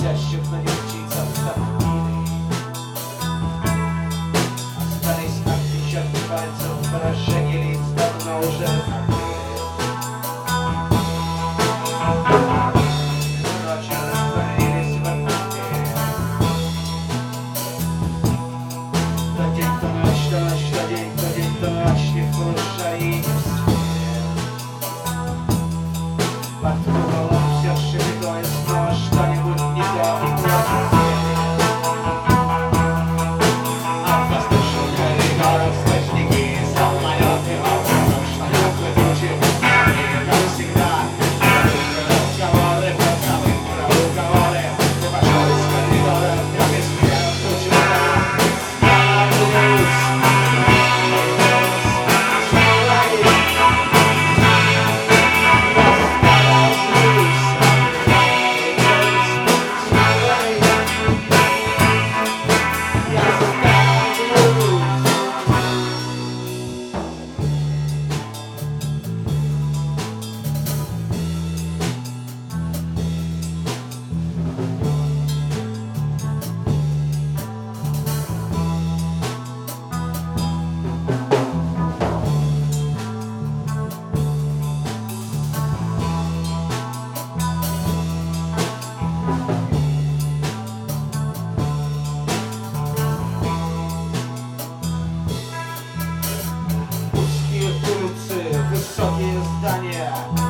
спящих на вертицах топили. Остались отпечатки пальцев, выражения лиц давно уже забыли. Ночи растворились в окне. То день, то ночь, то ночь, то день, то день, то ночь, не в полушарии, не в сне. Под куполом все шевело, и снова что-нибудь не то, и плачет свет. А в воздушных коридорах сквозняки, самолеты, воздух, что легкотучие пустяки, как всегда. Разговоры, поцелуй, про уговоры, ты пошел из коридора, как из первых тучи вода. Узкие улицы, высокие здания.